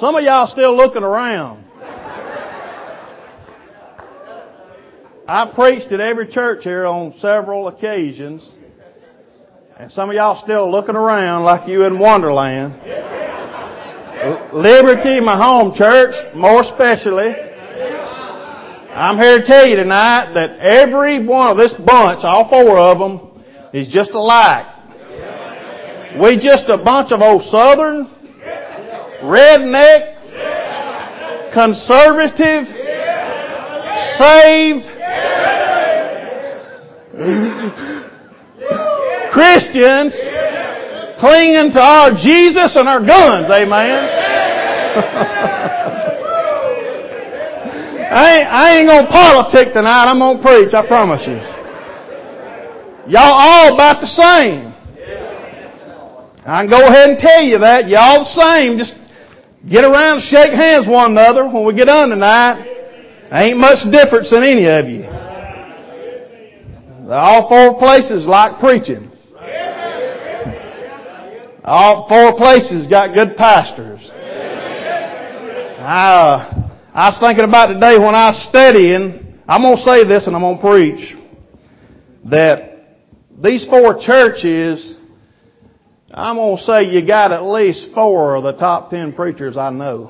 Some of y'all still looking around. I preached at every church here on several occasions. And some of y'all still looking around like you in Wonderland. Liberty, my home church, more especially. I'm here to tell you tonight that every one of this bunch, all four of them, is just alike. We just a bunch of old Southern, redneck, conservative, saved Christians clinging to our Jesus and our guns. Amen. I ain't gonna politic tonight. I'm gonna preach. I promise you. Y'all all about the same. I can go ahead and tell you that. Y'all the same. Just get around and shake hands with one another when we get done tonight. Ain't much difference in any of you. All four places like preaching. All four places got good pastors. I was thinking about today when I was studying, I'm going to say this and I'm going to preach, that these four churches, I'm going to say you got at least 4 of the top 10 preachers I know.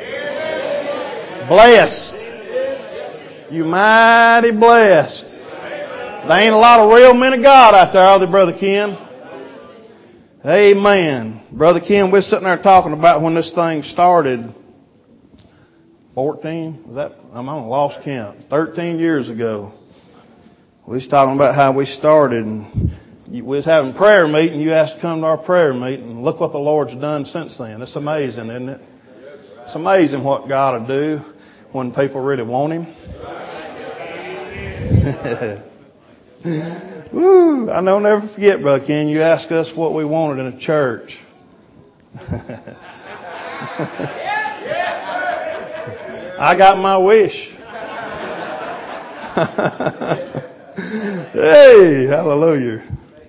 Blessed. You mighty blessed. There ain't a lot of real men of God out there, are they, Brother Ken? Amen. Brother Ken, we're sitting there talking about when this thing started. 14? Was that? I'm on lost count. 13 years ago. We was talking about how we started, and we was having prayer meeting. You asked to come to our prayer meeting, and look what the Lord's done since then. It's amazing, isn't it? It's amazing what God will do when people really want Him. Woo! I know, never forget, Brother Ken, you asked us what we wanted in a church. I got my wish. Hey, hallelujah.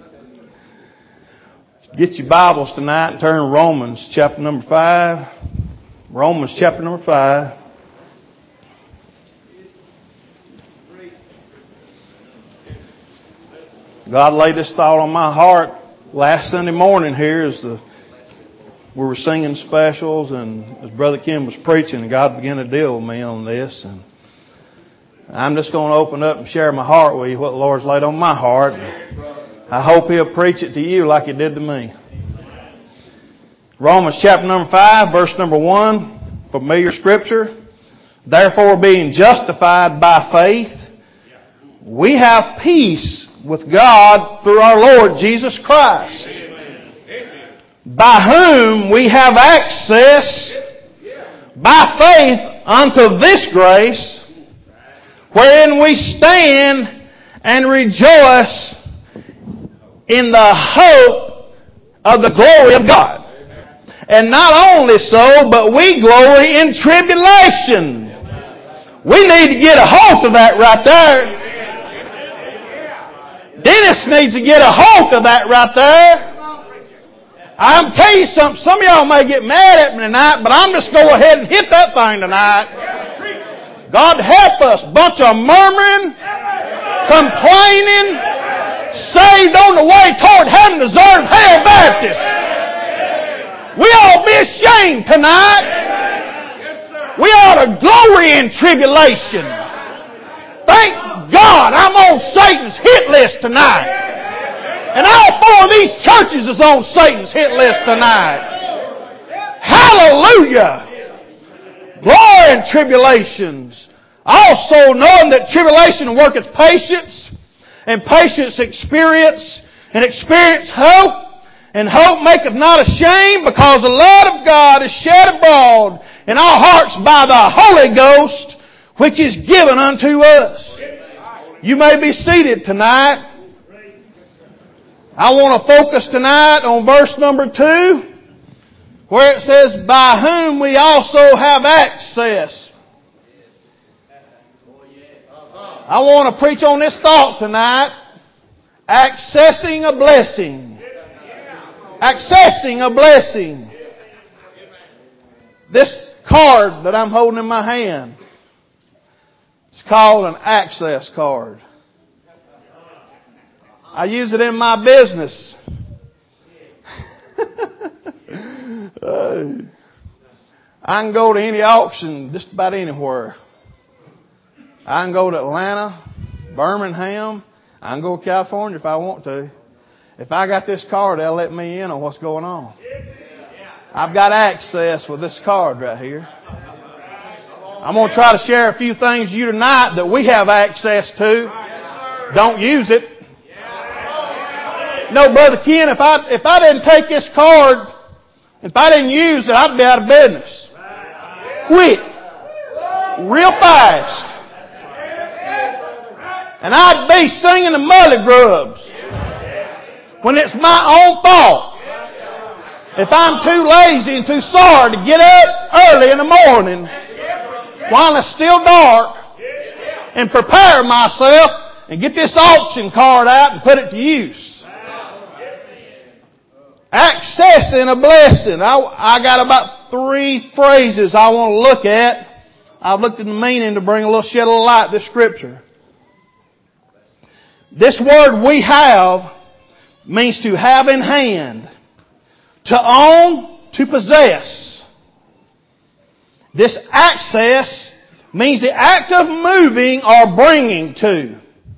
Get your Bibles tonight and turn to Romans chapter number 5. Romans chapter number 5. God laid this thought on my heart last Sunday morning here as we were singing specials and as Brother Kim was preaching, and God began to deal with me on this. And I'm just going to open up and share my heart with you, what the Lord's laid on my heart. I hope He'll preach it to you like He did to me. Romans chapter number 5, verse number 1, familiar scripture. Therefore, being justified by faith, we have peace with God through our Lord Jesus Christ, by whom we have access by faith unto this grace, wherein we stand and rejoice in the hope of the glory of God. And not only so, but we glory in tribulation. We need to get a hold of that right there. Dennis needs to get a hold of that right there. I'm telling you something, some of y'all may get mad at me tonight, but I'm just going to go ahead and hit that thing tonight. God help us, bunch of murmuring, complaining, saved on the way toward heaven, deserved hell Baptists. We ought to be ashamed tonight. We ought to glory in tribulation. Thank God I'm on Satan's hit list tonight. And all 4 of these churches is on Satan's hit list tonight. Hallelujah. Glory in tribulations. Also knowing that tribulation worketh patience, and patience experience, and experience hope, and hope maketh not ashamed, because the love of God is shed abroad in our hearts by the Holy Ghost, which is given unto us. You may be seated tonight. I want to focus tonight on verse number 2, where it says, by whom we also have access. I want to preach on this thought tonight. Accessing a blessing. Accessing a blessing. This card that I'm holding in my hand. It's called an access card. I use it in my business. I can go to any auction just about anywhere. I can go to Atlanta, Birmingham. I can go to California if I want to. If I got this card, they'll let me in on what's going on. I've got access with this card right here. I'm going to try to share a few things with you tonight that we have access to. Don't use it. No, Brother Ken, if I didn't take this card, if I didn't use it, I'd be out of business. Quick. Real fast. And I'd be singing the Mully Grubs when it's my own fault. If I'm too lazy and too sorry to get up early in the morning while it's still dark and prepare myself and get this auction card out and put it to use. Accessing a blessing. I got about 3 phrases I want to look at. I've looked at the meaning to shed a little light to this scripture. This word we have means to have in hand, to own, to possess. This access means the act of moving or bringing to.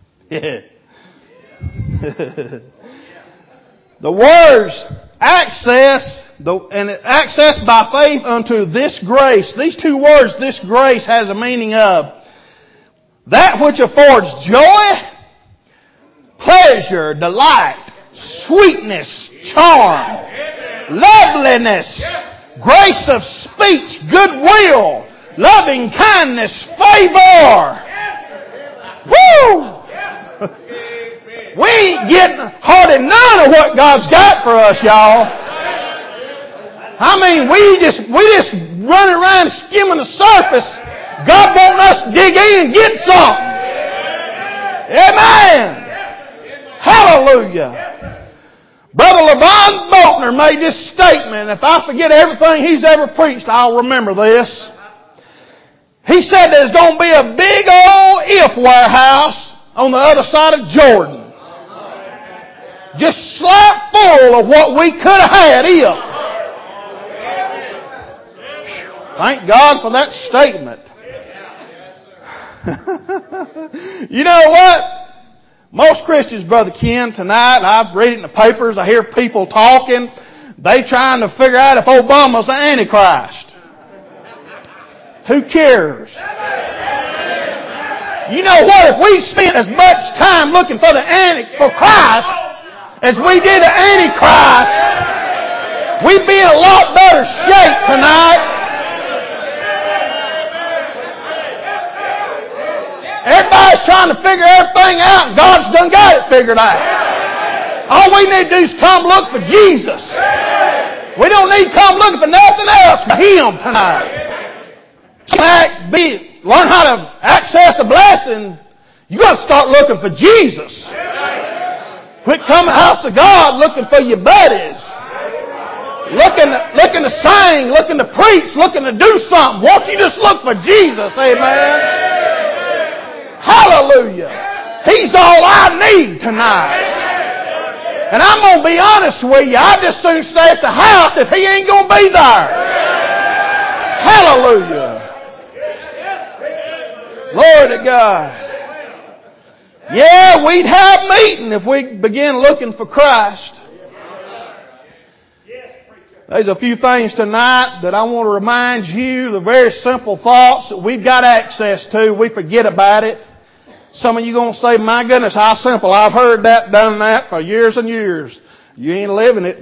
The words access, and access by faith unto this grace. These 2 words, this grace, has a meaning of that which affords joy, pleasure, delight, sweetness, charm, loveliness, grace of speech, goodwill, loving kindness, favor. Woo! We ain't getting hardly none of what God's got for us, y'all. I mean, we just running around skimming the surface. God wants us to dig in and get something. Amen. Hallelujah. Brother Levon Boltner made this statement. If I forget everything he's ever preached, I'll remember this. He said there's going to be a big old if warehouse on the other side of Jordan. Just slap full of what we could have had if. Thank God for that statement. You know what? Most Christians, Brother Ken, tonight, I've read it in the papers, I hear people talking, they trying to figure out if Obama's the Antichrist. Who cares? You know what? If we spent as much time looking for Christ as we did the Antichrist, we'd be in a lot better shape tonight. Everybody's trying to figure everything out, and God's done got it figured out. All we need to do is come look for Jesus. We don't need to come looking for nothing else but Him tonight. Learn how to access a blessing. You got to start looking for Jesus. Quit coming to the house of God looking for your buddies. Looking to sing, looking to preach, looking to do something. Won't you just look for Jesus? Amen. Hallelujah. He's all I need tonight. And I'm going to be honest with you. I'd just soon stay at the house if He ain't going to be there. Hallelujah. Glory to God. Yeah, we'd have meeting if we begin looking for Christ. There's a few things tonight that I want to remind you, the very simple thoughts that we've got access to. We forget about it. Some of you going to say, my goodness, how simple. I've heard that, done that for years and years. You ain't living it.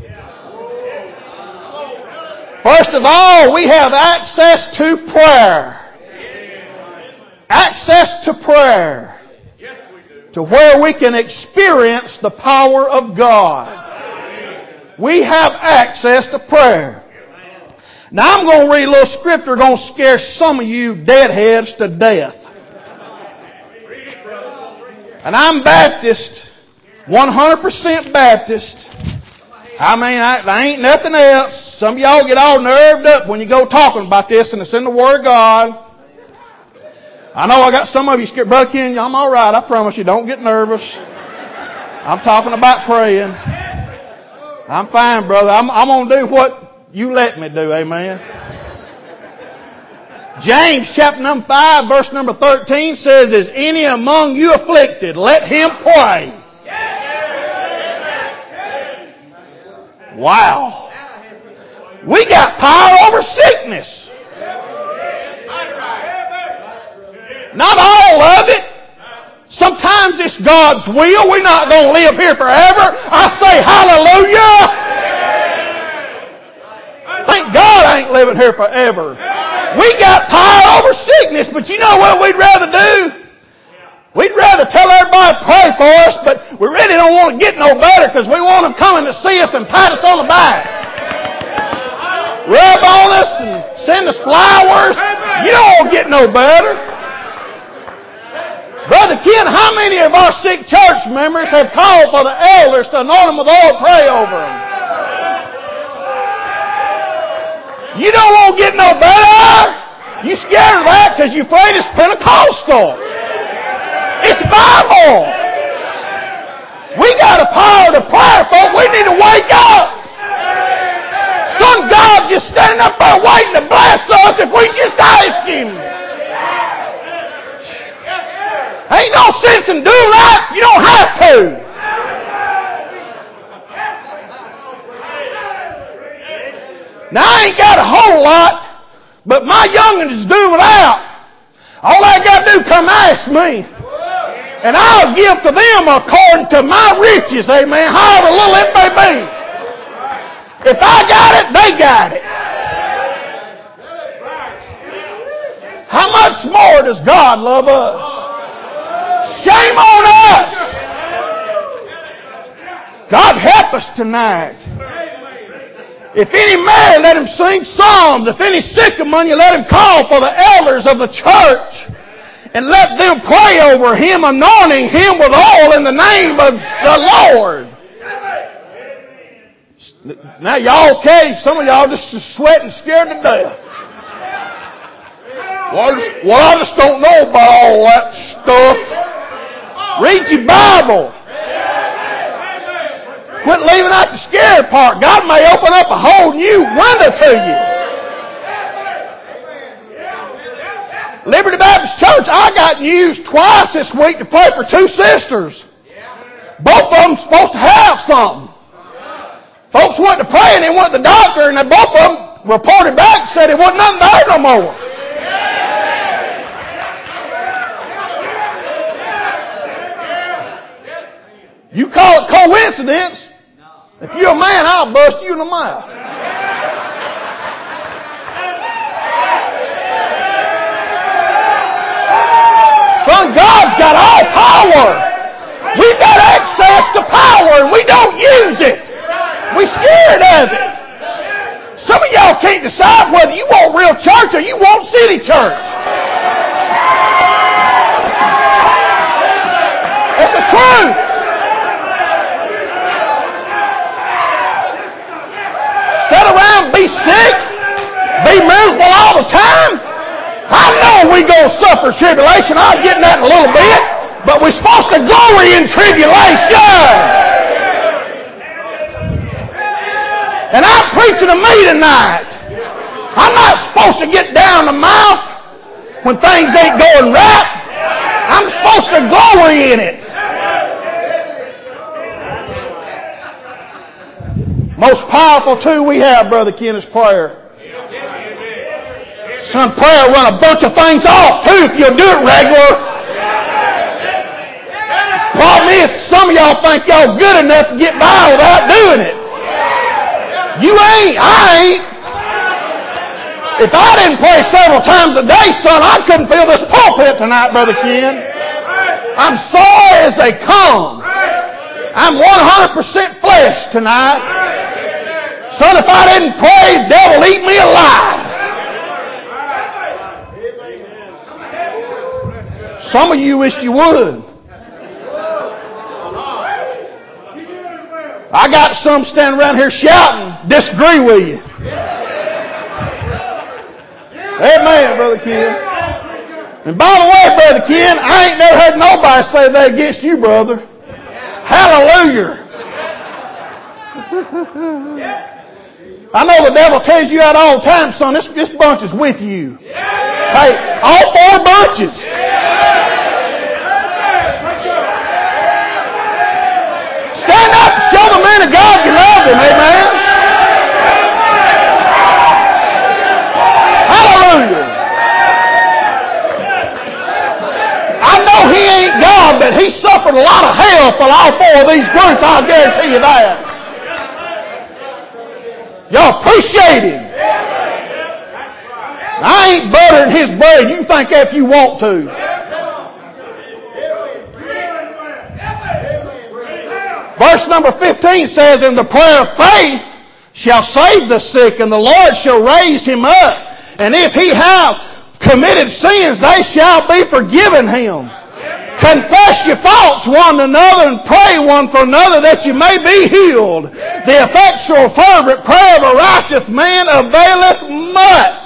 First of all, we have access to prayer. Access to prayer. To where we can experience the power of God. We have access to prayer. Now I'm going to read a little scripture going to scare some of you deadheads to death. And I'm Baptist, 100% Baptist. I mean, there ain't nothing else. some of y'all get all nerved up when you go talking about this, and it's in the Word of God. I know I got some of you scared. Brother Ken, I'm all right. I promise you. Don't get nervous. I'm talking about praying. I'm fine, brother. I'm going to do what you let me do. Amen. James chapter number 5, verse number 13 says, is any among you afflicted? Let him pray. Wow. We got power over sickness. Not all of it. Sometimes it's God's will. We're not going to live here forever. I say hallelujah. Thank God I ain't living here forever. We got power over sickness, but you know what we'd rather do? We'd rather tell everybody to pray for us, but we really don't want to get no better because we want them coming to see us and pat us on the back. Rub on us and send us flowers. You don't want to get no better. Brother Ken, how many of our sick church members have called for the elders to anoint them with oil and pray over them? You don't want to get no better. You scared of that because you're afraid it's Pentecostal. It's Bible. We got a power to pray, folks. We need to wake up. Some God just standing up there waiting to bless us if we just ask Him. Ain't no sense in doing that. You don't have to. Now, I ain't got a whole lot, but my young'un is doing without. All I got to do is come ask me, and I'll give to them according to my riches, amen, however little it may be. If I got it, they got it. How much more does God love us? Shame on us. God help us tonight. If any married, let him sing psalms. If any sick among you, let him call for the elders of the church and let them pray over him, anointing him with oil in the name of the Lord. Now y'all okay? Some of y'all just sweating, scared to death. Well, I just don't know about all that stuff. Read your Bible. Quit leaving out the scared part. God may open up a whole new window to you. Liberty Baptist Church, I got used twice this week to pray for two sisters. Both of them supposed to have something. Folks went to pray and they went to the doctor and both of them reported back and said it wasn't nothing there no more. You call it coincidence. If you're a man, I'll bust you in the mouth. Son, God's got all power. We've got access to power and we don't use it. We're scared of it. Some of y'all can't decide whether you want real church or you want city church. It's the truth. Sit around, be sick, be miserable all the time. I know we're going to suffer tribulation. I'll get in that in a little bit. But we're supposed to glory in tribulation. And I'm preaching to me tonight. I'm not supposed to get down the mouth when things ain't going right. I'm supposed to glory in it. Most powerful tool we have, Brother Ken, is prayer. Son, prayer will run a bunch of things off, too, if you'll do it regular. Problem is, some of y'all think y'all good enough to get by without doing it. You ain't. I ain't. If I didn't pray several times a day, son, I couldn't fill this pulpit tonight, Brother Ken. I'm sorry as they come. I'm 100% flesh tonight. Son, if I didn't pray, the devil eat me alive. Some of you wished you would. I got some standing around here shouting, disagree with you. Amen, Brother Ken. And by the way, Brother Ken, I ain't never heard nobody say that against you, brother. Hallelujah. I know the devil tells you that all the time, son, this bunch is with you. Hey, all four bunches. Stand up and show the man of God you love him, amen. Hallelujah. I know he ain't God, but he suffered a lot of hell for all four of these groups, I'll guarantee you that. Y'all appreciate him. I ain't buttering his bread. You can think that if you want to. Verse number 15 says, "And the prayer of faith shall save the sick, and the Lord shall raise him up. And if he have committed sins, they shall be forgiven him. Confess your faults one to another and pray one for another that you may be healed. The effectual fervent prayer of a righteous man availeth much."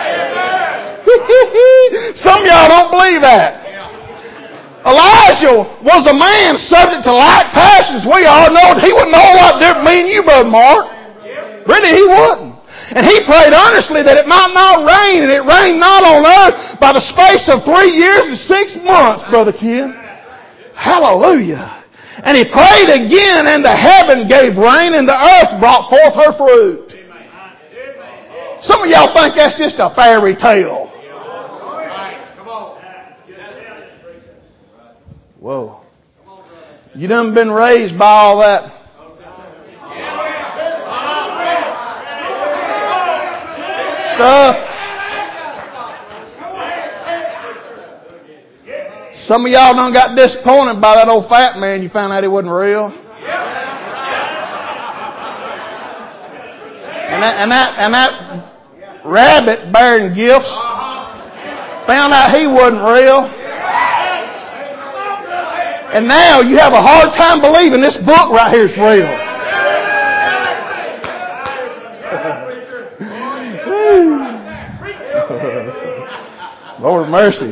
Some of y'all don't believe that. Elijah was a man subject to like passions. We all know he wouldn't know a lot different than me and you, Brother Mark. Really, he wouldn't. And he prayed earnestly that it might not rain, and it rained not on earth by the space of 3 years and 6 months, Brother Ken. Hallelujah. And he prayed again, and the heaven gave rain, and the earth brought forth her fruit. Some of y'all think that's just a fairy tale. Whoa. You done been raised by all that stuff. Some of y'all done got disappointed by that old fat man. You found out he wasn't real. And that rabbit bearing gifts. Found out he wasn't real. And now you have a hard time believing this book right here is real. Lord have mercy.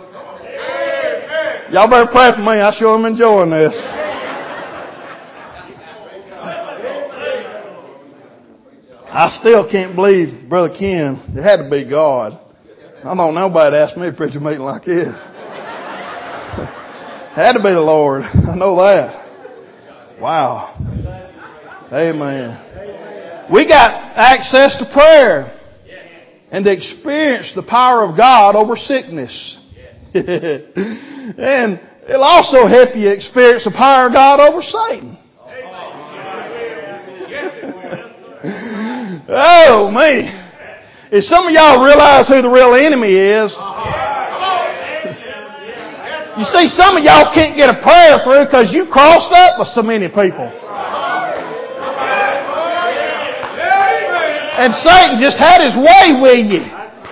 Y'all better pray for me. I sure am enjoying this. I still can't believe, Brother Ken, it had to be God. I don't know nobody asked me to preach a meeting like this. Had to be the Lord. I know that. Wow. Amen. We got access to prayer and to experience the power of God over sickness. And it'll also help you experience the power of God over Satan. Oh, man. If some of y'all realize who the real enemy is, you see, some of y'all can't get a prayer through because you crossed up with so many people. And Satan just had his way with you.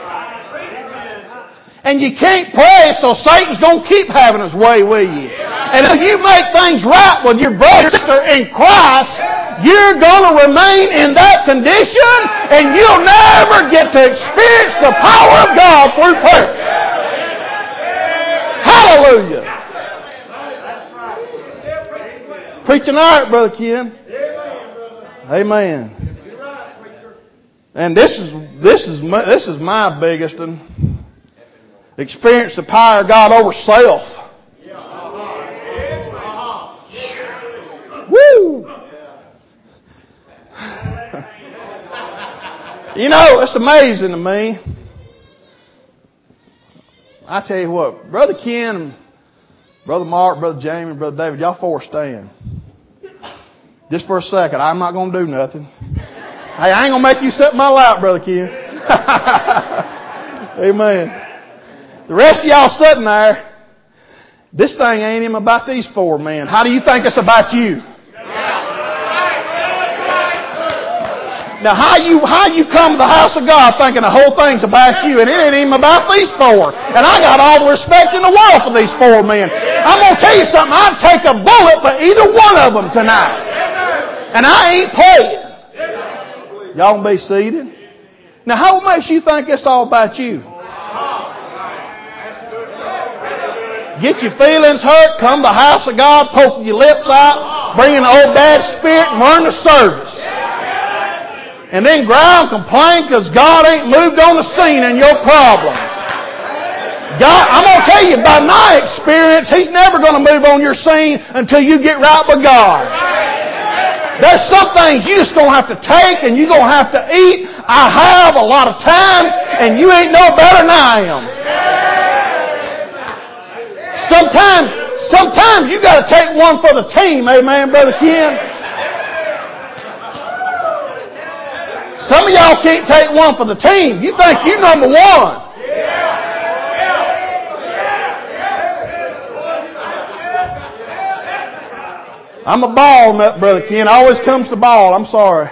And you can't pray, so Satan's going to keep having his way with you. And if you make things right with your brother or sister in Christ, you're going to remain in that condition, and you'll never get to experience the power of God through prayer. Hallelujah. Preaching all right, Brother Ken. Amen. And this is my biggest one. Experience the power of God over self. Woo! You know, it's amazing to me. I tell you what, Brother Ken, Brother Mark, Brother Jamie, Brother David, y'all four stand. Just for a second. I'm not going to do nothing. Hey, I ain't going to make you sit in my lap, Brother Ken. Amen. The rest of y'all sitting there, this thing ain't even about these four men. How do you think it's about you? Now, how you come to the house of God thinking the whole thing's about you, and it ain't even about these four. And I got all the respect in the world for these four men. I'm going to tell you something. I'd take a bullet for either one of them tonight. And I ain't playing. Y'all can be seated. Now, how makes you think it's all about you? Get your feelings hurt, come to the house of God, poking your lips out, bringing the old bad spirit and run the service. And then growl and complain because God ain't moved on the scene in your problem. God, I'm going to tell you, by my experience, He's never going to move on your scene until you get right with God. There's some things you just going to have to take and you're going to have to eat. I have a lot of times, and you ain't no better than I am. Sometimes you got to take one for the team, amen, Brother Ken? Some of y'all can't take one for the team. You think you're number one. I'm a ball nut, Brother Ken. Always comes to ball. I'm sorry.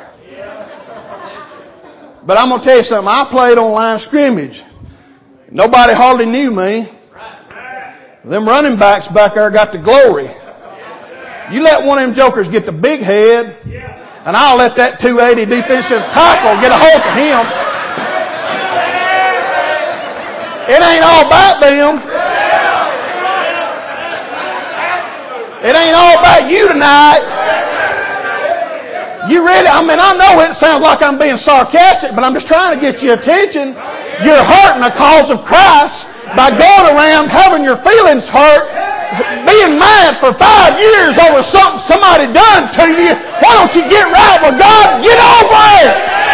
But I'm going to tell you something. I played on line of scrimmage. Nobody hardly knew me. Them running backs back there got the glory. You let one of them jokers get the big head, and I'll let that 280 defensive tackle get a hold of him. It ain't all about them. It ain't all about you tonight. You really, I know it sounds like I'm being sarcastic, but I'm just trying to get your attention. You're hurting the cause of Christ by going around having your feelings hurt, being mad for 5 years over something somebody done to you. Why don't you get right with God? Get over it!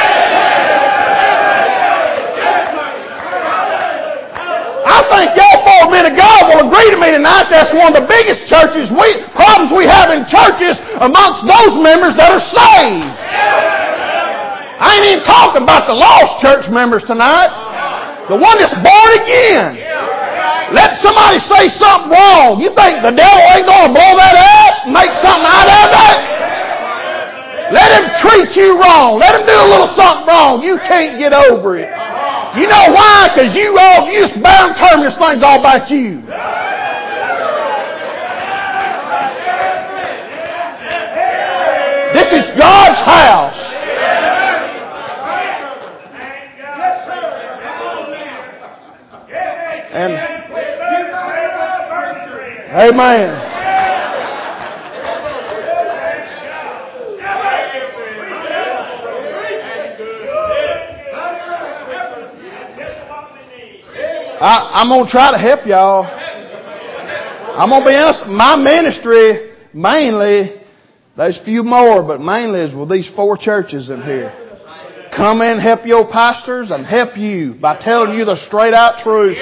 I think y'all 4 men of God will agree to me tonight that's one of the biggest problems we have in churches amongst those members that are saved. I ain't even talking about the lost church members tonight. The one that's born again. Let somebody say something wrong. You think the devil ain't going to blow that up and make something out of that? Let him treat you wrong. Let him do a little something wrong. You can't get over it. You know why? Because you just bound term this thing's all about you. This is God's house. And amen. I'm going to try to help y'all. I'm going to be honest. My ministry mainly, there's a few more, but mainly is with these 4 churches in here. Come in and help your pastors and help you by telling you the straight out truth.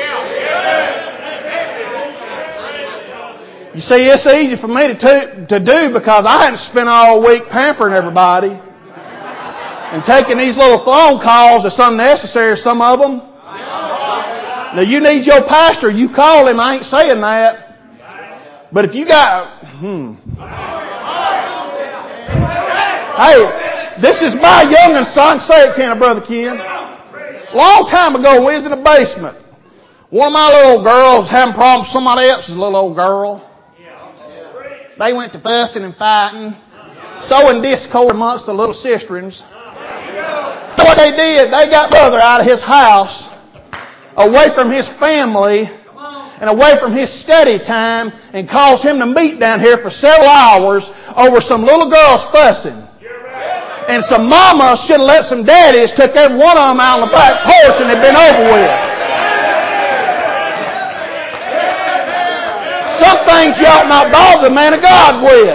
You see, it's easy for me to do because I hadn't spent all week pampering everybody and taking these little phone calls that's unnecessary, some of them. Now, you need your pastor, you call him, I ain't saying that. But if you got... Hey, this is my youngest son. Say it, can I, Brother Ken? Long time ago, we was in the basement. One of my little girls having problems with somebody else's little old girl. They went to fussing and fighting, sowing discord amongst the little sisterins. What they did, they got brother out of his house, away from his family, and away from his study time, and caused him to meet down here for several hours over some little girls fussing. And some mamas should have let some daddies took every one of them out on the back porch and it'd been over with. Some things you ought not bother the man of God with.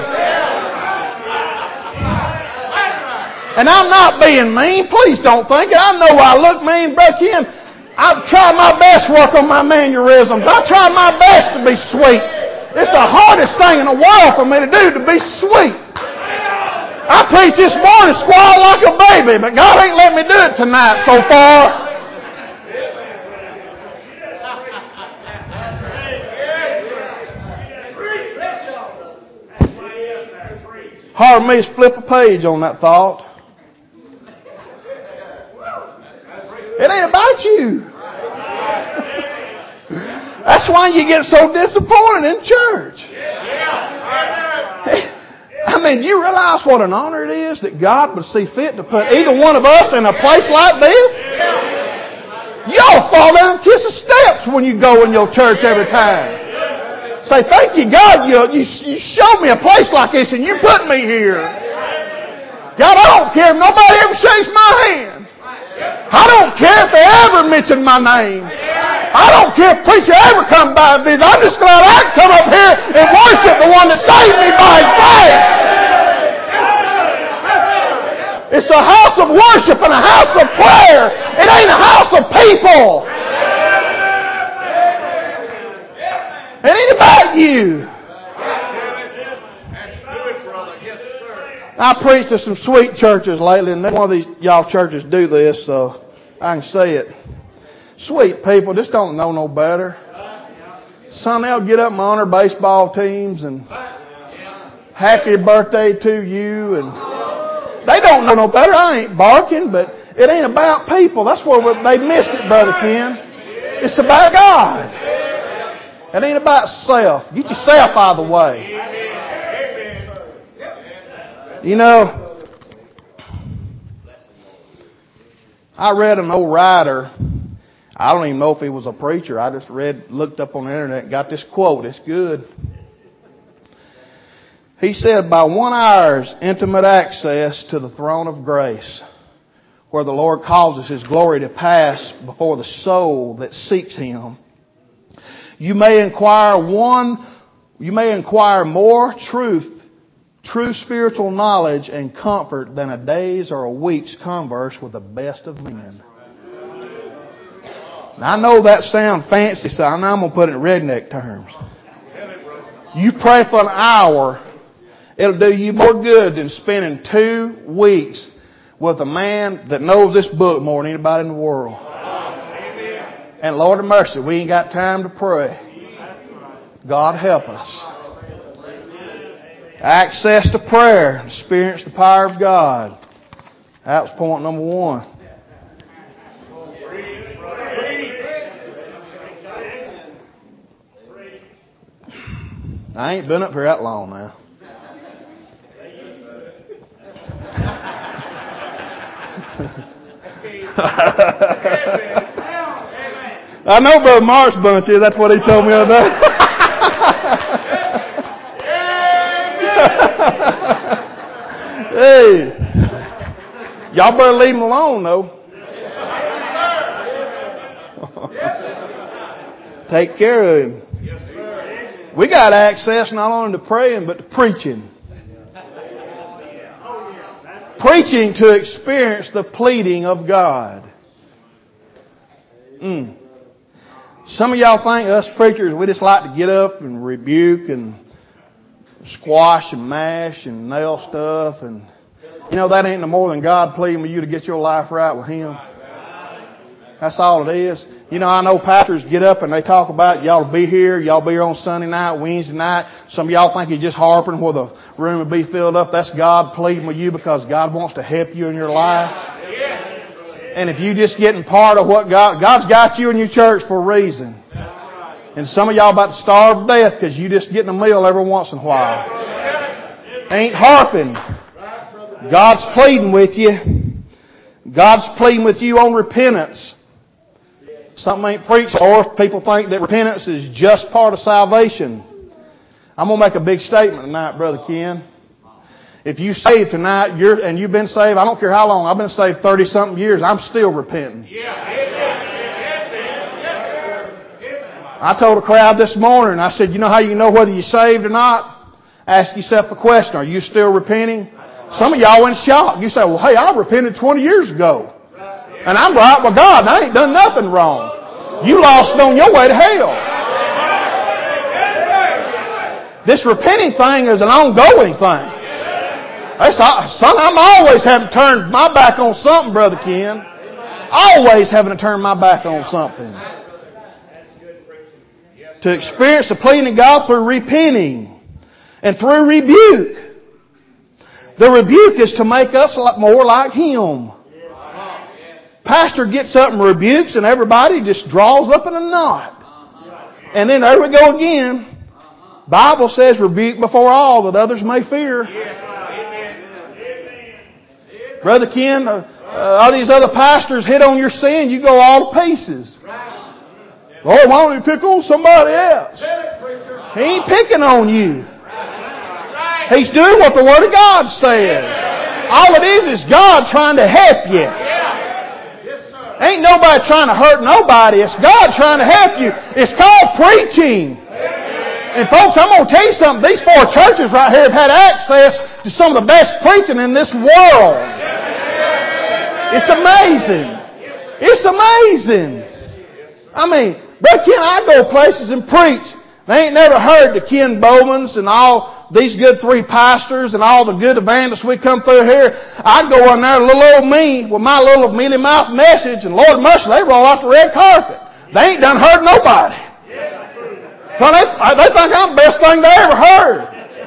And I'm not being mean. Please don't think it. I know I look mean, Brother Ken. I've tried my best to work on my mannerisms. I try my best to be sweet. It's the hardest thing in the world for me to do, to be sweet. I preached this morning squall like a baby, but God ain't let me do it tonight so far. Hard for me to flip a page on that thought. It ain't about you. That's why you get so disappointed in church. mean, do you realize what an honor it is that God would see fit to put either one of us in a place like this? Y'all fall down and kiss the steps when you go in your church every time. Say, thank you, God, you showed me a place like this and you put me here. God, I don't care if nobody ever shakes my hand. I don't care if they ever mention my name. I don't care if preacher ever come by and visit. I'm just glad I can come up here and worship the one that saved me by His grace. It's a house of worship and a house of prayer. It ain't a house of people. It ain't about you. I preached to some sweet churches lately, and one of these y'all churches do this, so I can say it. Sweet people just don't know no better. Son, they'll get up and honor baseball teams and happy birthday to you, and they don't know no better. I ain't barking, but it ain't about people. That's where they missed it, Brother Ken. It's about God. It ain't about self. Get yourself out of the way. You know, I read an old writer. I don't even know if he was a preacher. I just looked up on the internet and got this quote. It's good. He said, by 1 hour's intimate access to the throne of grace, where the Lord causes His glory to pass before the soul that seeks Him, you may inquire more true spiritual knowledge and comfort than a day's or a week's converse with the best of men. Now, I know that sounds fancy, so I'm going to put it in redneck terms. You pray for an hour, it'll do you more good than spending 2 weeks with a man that knows this book more than anybody in the world. And Lord of mercy, we ain't got time to pray. God help us. Access to prayer, experience the power of God. That was point number 1. I ain't been up here that long now. I know Brother Mark's bunch is. That's what he told me the other day. Hey, y'all better leave him alone, though. Take care of him. We got access not only to praying, but to preaching. Preaching to experience the pleading of God. Some of y'all think us preachers, we just like to get up and rebuke and squash and mash and nail stuff. And, you know, that ain't no more than God pleading with you to get your life right with Him. That's all it is. You know, I know pastors get up and they talk about y'all be here on Sunday night, Wednesday night. Some of y'all think you're just harping where the room will be filled up. That's God pleading with you because God wants to help you in your life. And if you just getting part of what God's got you in your church for a reason. And some of y'all about to starve to death because you just getting a meal every once in a while. Ain't harping. God's pleading with you. God's pleading with you on repentance. Something ain't preached, or if people think that repentance is just part of salvation. I'm going to make a big statement tonight, Brother Ken. If you saved tonight, and you've been saved, I don't care how long, I've been saved 30-something years, I'm still repenting. I told a crowd this morning, I said, you know how you know whether you're saved or not? Ask yourself a question, are you still repenting? Some of y'all in shock. You say, well, hey, I repented 20 years ago. And I'm right with God, and I ain't done nothing wrong. You lost it on your way to hell. This repenting thing is an ongoing thing. Son, I'm always having to turn my back on something, Brother Ken. Always having to turn my back on something. To experience the pleading of God through repenting and through rebuke. The rebuke is to make us more like Him. Pastor gets up and rebukes and everybody just draws up in a knot. And then there we go again. Bible says rebuke before all that others may fear. Brother Ken, all these other pastors hit on your sin, you go all to pieces. Lord, why don't you pick on somebody else? He ain't picking on you. He's doing what the Word of God says. All it is God trying to help you. Ain't nobody trying to hurt nobody. It's God trying to help you. It's called preaching. And folks, I'm going to tell you something. These 4 churches right here have had access to some of the best preaching in this world. It's amazing. It's amazing. I mean, Brother Ken, I go places and preach. They ain't never heard the Ken Bowmans and all these good 3 pastors and all the good evangelists we come through here. I go in there, little old me, with my little mealy mouth message, and Lord mercy, they roll off the red carpet. They ain't done heard nobody. So they think I'm the best thing they ever heard.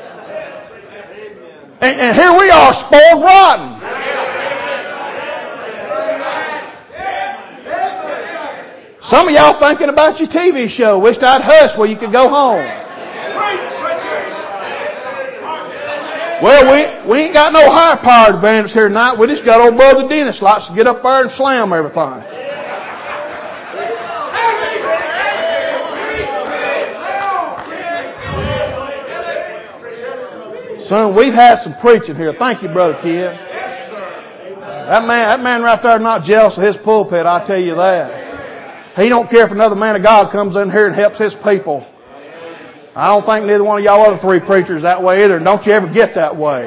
And here we are, spoiled rotten. Some of y'all thinking about your TV show. Wished I'd hush where you could go home. Well, we ain't got no higher powered evangelists here tonight. We just got old Brother Dennis likes to get up there and slam everything. Son, we've had some preaching here. Thank you, Brother Ken. That man right there is not jealous of his pulpit, I'll tell you that. He don't care if another man of God comes in here and helps his people. I don't think neither one of y'all other 3 preachers that way either. Don't you ever get that way.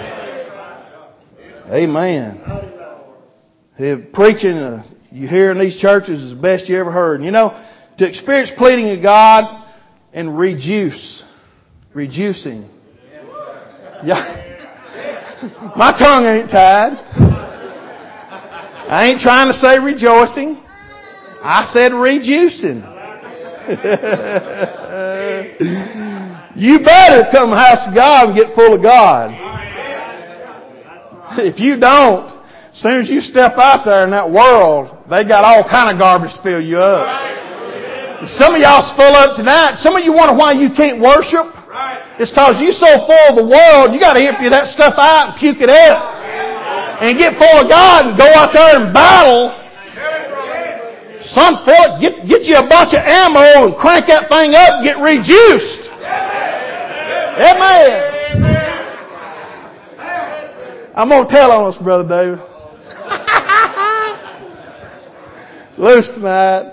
Amen. Preaching you hear in these churches is the best you ever heard. And you know, to experience pleading of God and rejuicing. Yeah. My tongue ain't tied. I ain't trying to say rejoicing. I said rejuicing. You better come to the house of God and get full of God. If you don't, as soon as you step out there in that world, they got all kind of garbage to fill you up. Some of y'all's full up tonight. Some of you wonder why you can't worship. It's because you're so full of the world, you got to empty that stuff out and puke it up. And get full of God and go out there and battle. Son, get you a bunch of ammo and crank that thing up and get rejuiced. Amen. I'm going to tell on us, Brother David. Loose tonight.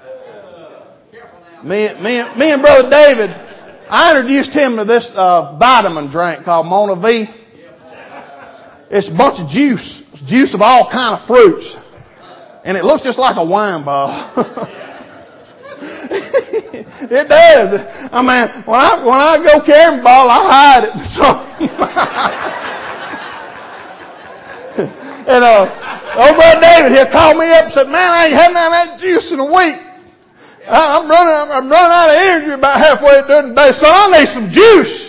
Me and Brother David, I introduced him to this vitamin drink called Mona V. It's a bunch of juice of all kind of fruits. And it looks just like a wine bottle. It does. I mean, when I go carrying a bottle, I hide it. So, and old Brother David here called me up and said, "Man, I ain't had none of that juice in a week. I'm running out of energy about halfway through the day, so I need some juice."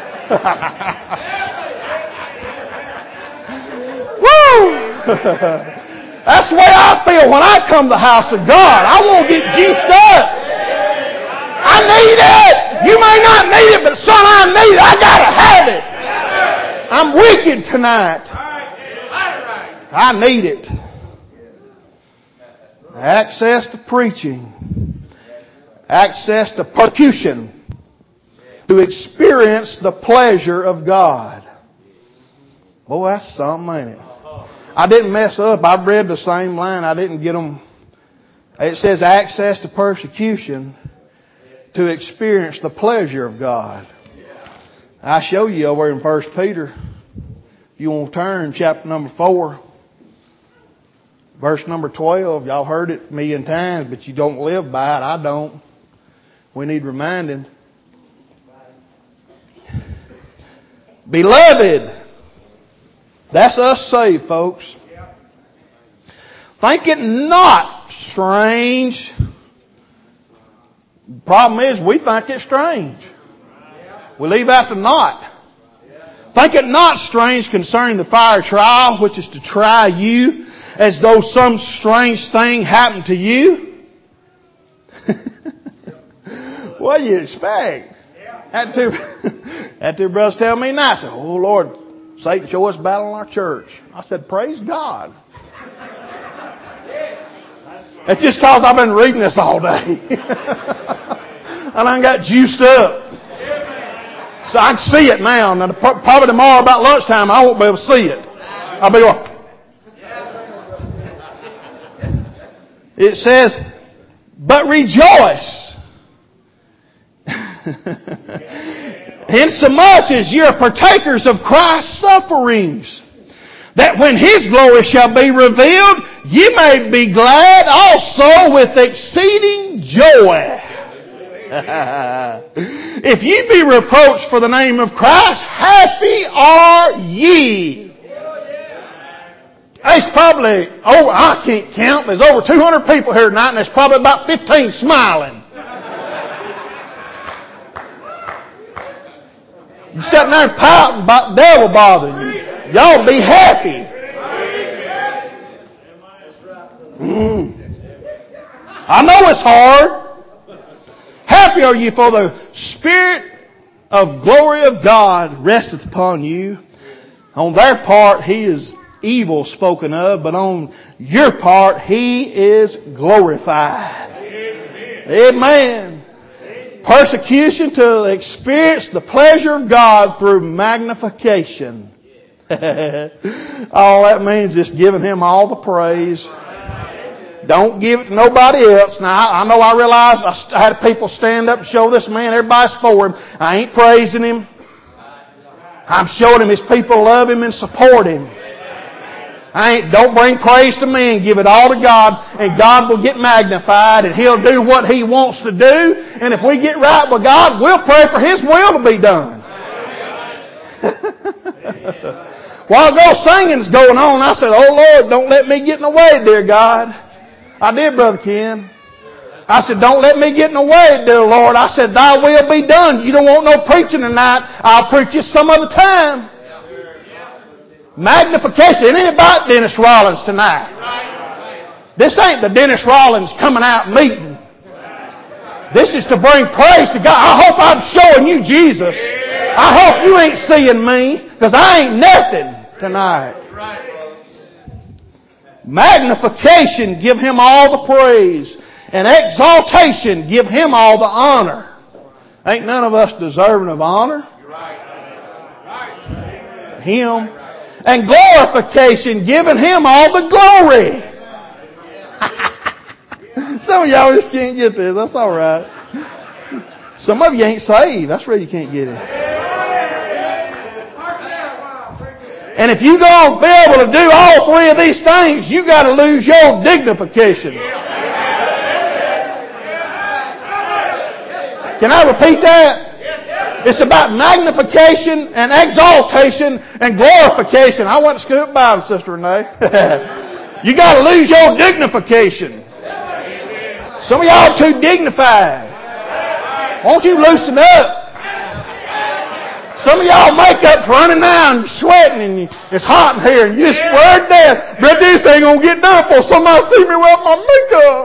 Woo! That's the way I feel when I come to the house of God. I won't get juiced up. I need it. You may not need it, but son, I need it. I gotta have it. I'm wicked tonight. I need it. Access to preaching. Access to persecution. To experience the pleasure of God. Boy, that's something, ain't it? I didn't mess up. I read the same line. I didn't get them. It says access to persecution to experience the pleasure of God. I show you over in 1 Peter. If you want to turn, chapter number 4. Verse number 12. Y'all heard it a million times, but you don't live by it. I don't. We need reminding. Beloved. That's us saved, folks. Think it not strange. The problem is we think it's strange. We leave out the not. Think it not strange concerning the fire trial, which is to try you as though some strange thing happened to you. What do you expect? That two brothers tell me now. I said, "Oh Lord, Satan show us battle in our church. I said, praise God. It's just because I've been reading this all day. And I got juiced up. So I can see it now. Now, probably tomorrow about lunchtime, I won't be able to see it. I'll be going. It says, but rejoice. Insomuch as ye are partakers of Christ's sufferings, that when His glory shall be revealed, ye may be glad also with exceeding joy. If ye be reproached for the name of Christ, happy are ye. There's probably, I can't count, there's over 200 people here tonight, and there's probably about 15 smiling. You're sitting there and pouting about the devil bothering you. Y'all be happy. I know it's hard. Happy are ye, for the Spirit of glory of God resteth upon you. On their part, He is evil spoken of, but on your part, He is glorified. Amen. Persecution to experience the pleasure of God through magnification. All that means just giving Him all the praise. Don't give it to nobody else. Now, I know I realize I had people stand up and show this man, everybody's for him. I ain't praising him. I'm showing him his people love him and support him. Don't bring praise to me and give it all to God, and God will get magnified, and He'll do what He wants to do. And if we get right with God, we'll pray for His will to be done. While ago singing's going on, I said, oh Lord, don't let me get in the way, dear God. I did, Brother Ken. I said, don't let me get in the way, dear Lord. I said, Thy will be done. You don't want no preaching tonight. I'll preach you some other time. Magnification. It ain't about Dennis Rollins tonight. This ain't the Dennis Rollins coming out meeting. This is to bring praise to God. I hope I'm showing you Jesus. I hope you ain't seeing me, because I ain't nothing tonight. Magnification, give Him all the praise. And exaltation, give Him all the honor. Ain't none of us deserving of honor. Him. And glorification, giving Him all the glory. Some of y'all just can't get this. That's all right. Some of you ain't saved. That's where you can't get it. And if you gonna be able to do all three of these things, you got to lose your dignification. Can I repeat that? It's about magnification and exaltation and glorification. I went to school at Bible, Sister Renee. You got to lose your dignification. Some of y'all are too dignified. Won't you loosen up? Some of y'all makeup's running down, sweating, and it's hot in here, and you just swear to death, but this ain't gonna get done before somebody see me without my makeup.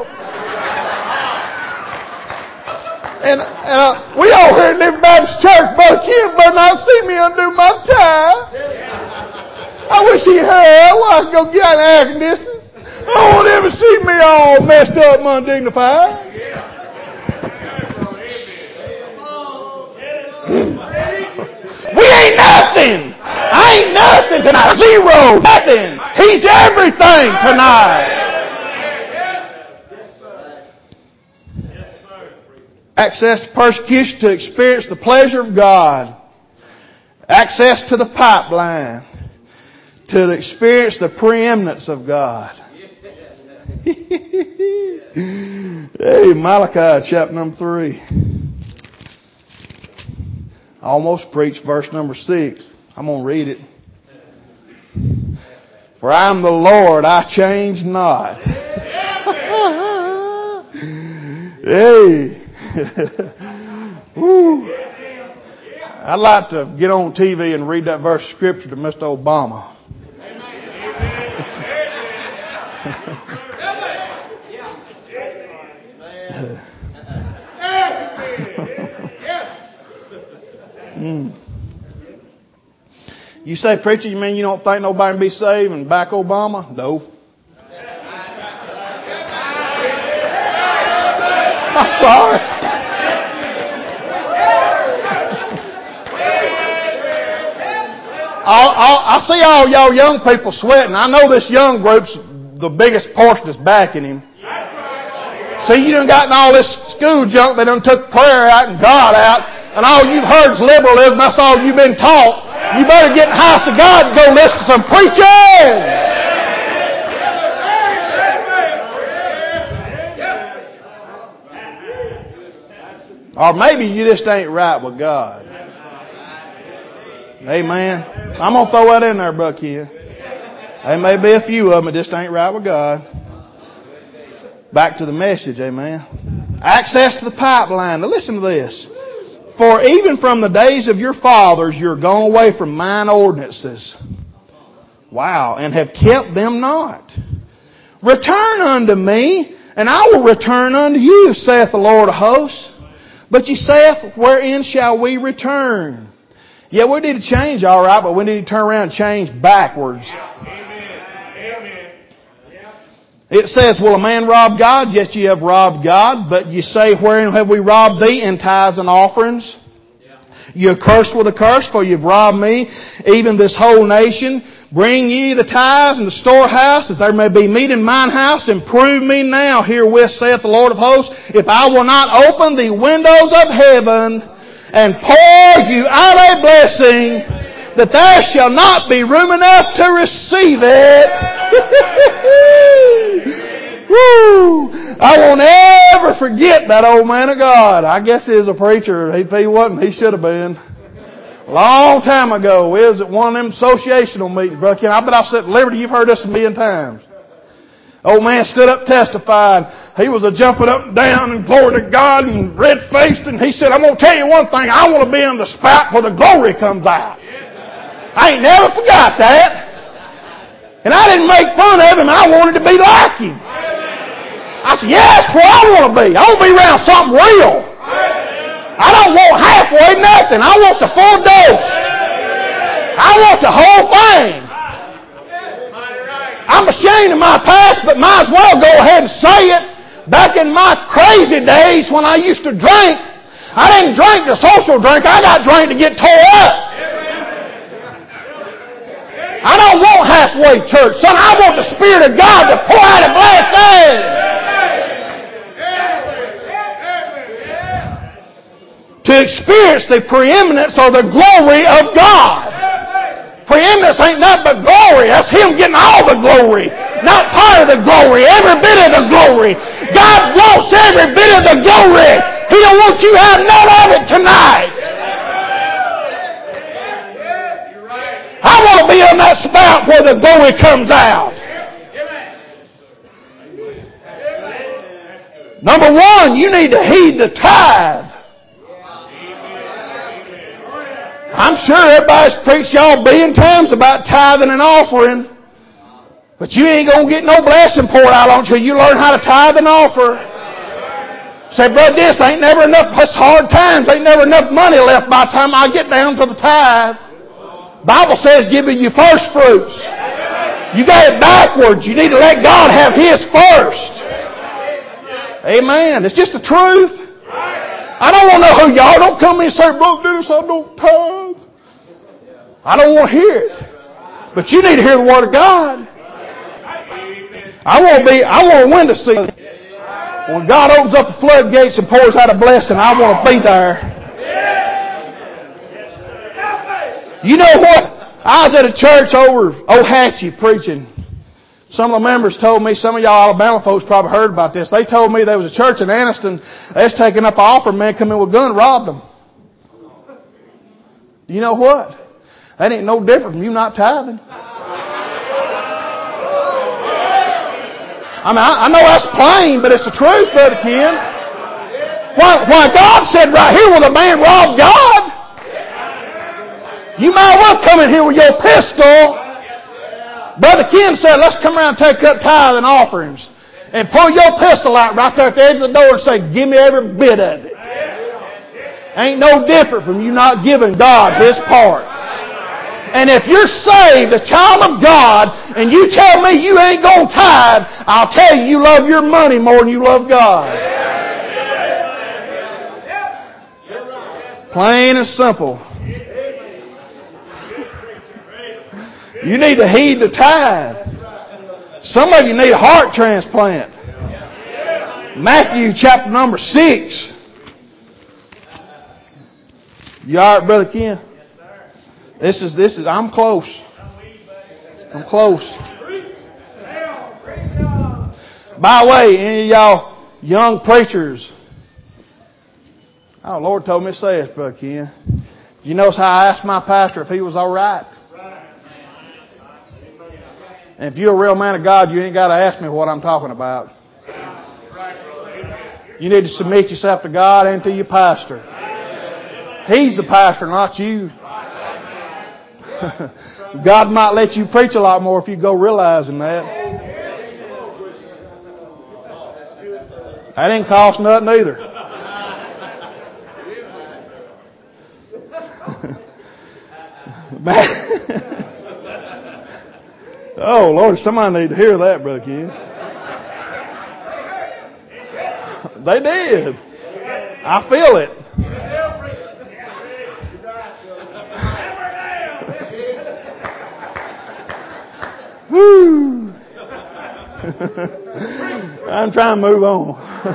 And we all here in Liberty Baptist Church, Brother Ken better not see me undo my tie. I wish he had. Well, I could go get an air conditioner. I don't want him to see me all messed up and undignified. We ain't nothing. I ain't nothing tonight. Zero. Nothing. He's everything tonight. Access to persecution to experience the pleasure of God. Access to the pipeline to experience the preeminence of God. Hey, Malachi chapter number 3. I almost preached verse number 6. I'm going to read it. For I am the Lord, I change not. Hey. Woo. I'd like to get on TV and read that verse of Scripture to Mr. Obama. You say, preacher, you mean you don't think nobody can be saved and back Obama? No. I'm sorry. I see all y'all young people sweating. I know this young group's the biggest portion is backing him. See, you done gotten all this school junk. They done took prayer out and God out. And all you've heard is liberalism. That's all you've been taught. You better get in the house of God and go listen to some preaching. Or maybe you just ain't right with God. Amen. I'm going to throw that in there, Brother Ken. There may be a few of them that just ain't right with God. Back to the message, amen. Access to the pipeline. Now listen to this. For even from the days of your fathers, you're gone away from mine ordinances. Wow. And have kept them not. Return unto me, and I will return unto you, saith the Lord of hosts. But ye saith, wherein shall we return? Yeah, we need to change, all right, but we need to turn around and change backwards. It says, will a man rob God? Yes, ye have robbed God. But ye say, wherein have we robbed thee? In tithes and offerings. You are cursed with a curse, for you've robbed me, even this whole nation. Bring ye the tithes and the storehouse, that there may be meat in mine house, and prove me now, herewith saith the Lord of hosts, if I will not open the windows of heaven and pour you out a blessing, that there shall not be room enough to receive it. Woo! I won't ever forget that old man of God. I guess he was a preacher. If he wasn't, he should have been. A long time ago, we was at one of them associational meetings, Brother Ken. I bet I said, Liberty, you've heard this a million times. Old man stood up testifying. He was a jumping up and down and glory to God and red-faced. And he said, I'm going to tell you one thing. I want to be in the spout where the glory comes out. I ain't never forgot that. And I didn't make fun of him. I wanted to be like him. I said, yeah, that's where I want to be. I want to be around something real. I don't want halfway nothing. I want the full dose. I want the whole thing. I'm ashamed of my past, but might as well go ahead and say it. Back in my crazy days when I used to drink, I didn't drink to social drink. I got drink to get tore up. I don't want halfway church, son. I want the Spirit of God to pour out a blessing. To experience the preeminence or the glory of God. Preeminence ain't nothing but glory. That's Him getting all the glory. Not part of the glory. Every bit of the glory. God wants every bit of the glory. He don't want you to have none of it tonight. I want to be on that spout where the glory comes out. Number one, you need to heed the tithe. I'm sure everybody's preached y'all a billion times about tithing and offering. But you ain't going to get no blessing poured out on you until you learn how to tithe and offer. Say, brother, this ain't never enough. It's hard times. Ain't never enough money left by the time I get down to the tithe. Bible says give you first fruits. You got it backwards. You need to let God have His first. Amen. It's just the truth. I don't want to know who y'all. Don't come in and say, Brother Dennis, I don't tithe. I don't want to hear it. But you need to hear the Word of God. I want to win to see. When God opens up the floodgates and pours out a blessing, I want to be there. You know what? I was at a church over Ohatchee preaching. Some of the members told me, some of y'all Alabama folks probably heard about this. They told me there was a church in Anniston. They was taking up an offer. Man come in with a gun and robbed them. You know what? That ain't no different from you not tithing. I mean, I know that's plain, but it's the truth, Brother Ken. Why God said right here, will the man rob God? You might well come in here with your pistol. Brother Ken said, let's come around and take up tithe and offerings. And pull your pistol out right there at the edge of the door and say, give me every bit of it. Ain't no different from you not giving God His part. And if you're saved, a child of God, and you tell me you ain't going to tithe, I'll tell you, you love your money more than you love God. Plain and simple. You need to heed the tithe. Some of you need a heart transplant. Matthew chapter number 6. You all right, Brother Ken? This is, I'm close. I'm close. By the way, any of y'all young preachers, oh, Lord told me to say this, Brother Ken. You notice how I asked my pastor if he was all right? And if you're a real man of God, you ain't got to ask me what I'm talking about. You need to submit yourself to God and to your pastor. He's the pastor, not you. God might let you preach a lot more if you go realizing that. That didn't cost nothing either. Oh, Lord, somebody need to hear that, Brother Ken. They did. I feel it. Woo! I'm trying to move on.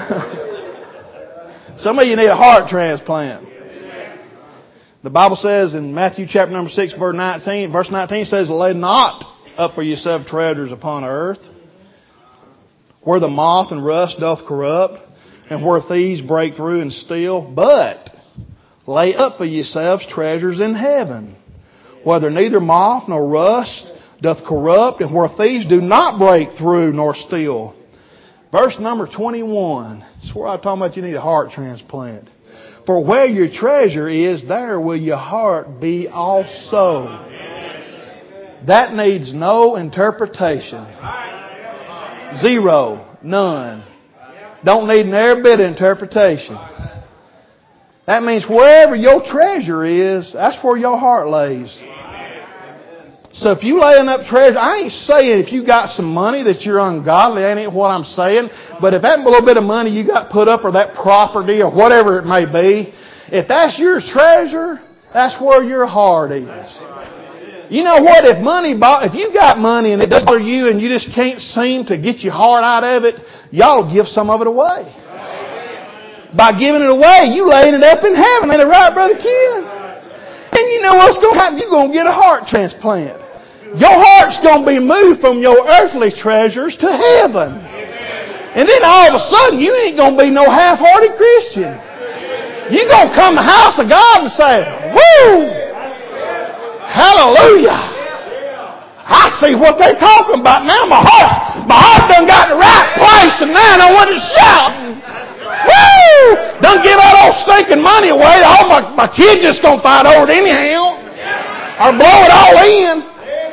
Some of you need a heart transplant. The Bible says in Matthew chapter number 6, verse 19 says, lay not up for yourself treasures upon earth, where the moth and rust doth corrupt, and where thieves break through and steal, but lay up for yourselves treasures in heaven, whether neither moth nor rust doth corrupt, and where thieves do not break through nor steal. Verse number 21. That's where I'm talking about you need a heart transplant. For where your treasure is, there will your heart be also. That needs no interpretation. Zero. None. Don't need every bit of interpretation. That means wherever your treasure is, that's where your heart lays. So if you laying up treasure, I ain't saying if you got some money that you're ungodly, that ain't what I'm saying. But if that little bit of money you got put up, or that property, or whatever it may be, if that's your treasure, that's where your heart is. You know what? If you got money and it doesn't bother you and you just can't seem to get your heart out of it, y'all give some of it away. By giving it away, you laying it up in heaven. Ain't it right, Brother Ken? And you know what's going to happen? You're going to get a heart transplant. Your heart's going to be moved from your earthly treasures to heaven. And then all of a sudden, you ain't going to be no half-hearted Christian. You're going to come to the house of God and say, woo! Hallelujah! I see what they're talking about now. My heart done got in the right place, and now I want to shout. Woo! Don't give that old stinking money away. Oh, my kid just gonna fight over it anyhow. Or blow it all in.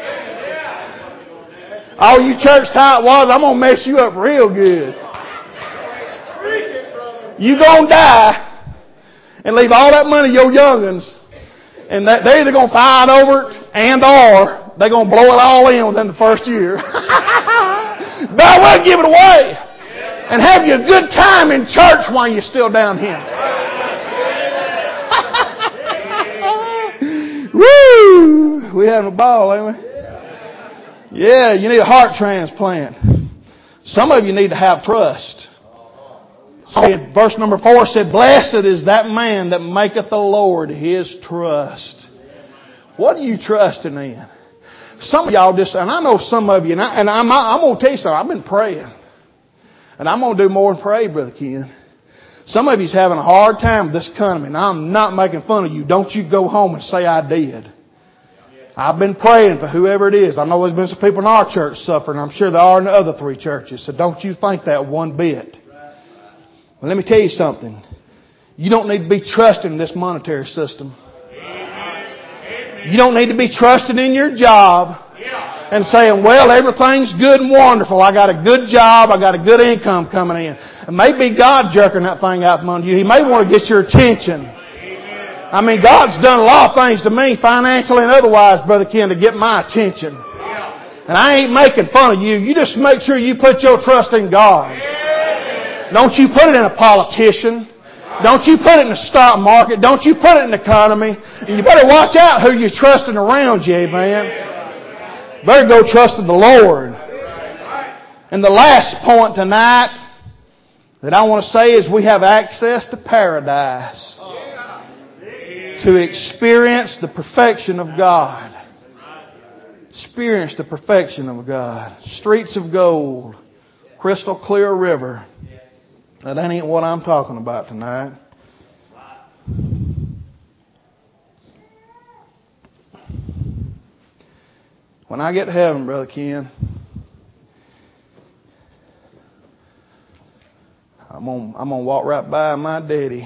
Oh, you church tightwads, I'm gonna mess you up real good. You gonna die and leave all that money to your young'uns, and they're either gonna fight over it or they're gonna blow it all in within the first year. But well, give it away. And have you a good time in church while you're still down here. Woo! We having a ball, ain't we? Yeah, you need a heart transplant. Some of you need to have trust. Verse number 4 said, blessed is that man that maketh the Lord his trust. What are you trusting in? Some of y'all just, and I know some of you, and I'm going to tell you something, I've been praying. And I'm going to do more than pray, Brother Ken. Some of you's having a hard time with this economy, and I'm not making fun of you. Don't you go home and say I did. I've been praying for whoever it is. I know there's been some people in our church suffering. I'm sure there are in the other 3 churches. So don't you think that one bit. Well, let me tell you something. You don't need to be trusting this monetary system. You don't need to be trusting in your job and saying, well, everything's good and wonderful. I got a good job. I got a good income coming in. It may be God jerking that thing out from under you. He may want to get your attention. I mean, God's done a lot of things to me, financially and otherwise, Brother Ken, to get my attention. And I ain't making fun of you. You just make sure you put your trust in God. Don't you put it in a politician. Don't you put it in the stock market. Don't you put it in the economy. And you better watch out who you're trusting around you, amen. Better go trust in the Lord. And the last point tonight that I want to say is we have access to paradise to experience the perfection of God. Experience the perfection of God. Streets of gold, crystal clear river. That ain't what I'm talking about tonight. When I get to heaven, Brother Ken, I'm gonna walk right by my daddy,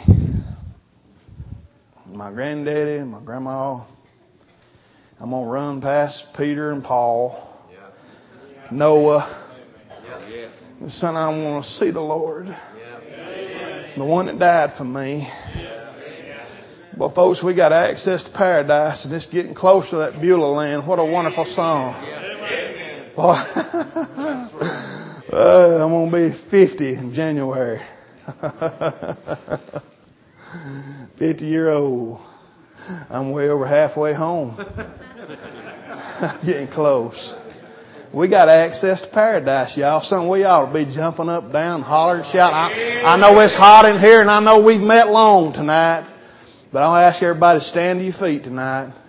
my granddaddy, my grandma. I'm gonna run past Peter and Paul, Noah. Son, I want to see the Lord, the one that died for me. Well, folks, we got access to paradise, and it's getting closer to that Beulah land. What a wonderful song! Boy, I'm gonna be 50 in January. 50-year-old. I'm way over halfway home. Getting close. We got access to paradise, y'all. Something we ought to be jumping up, down, hollering, shouting. I know it's hot in here, and I know we've met long tonight. But I'll ask everybody to stand to your feet tonight.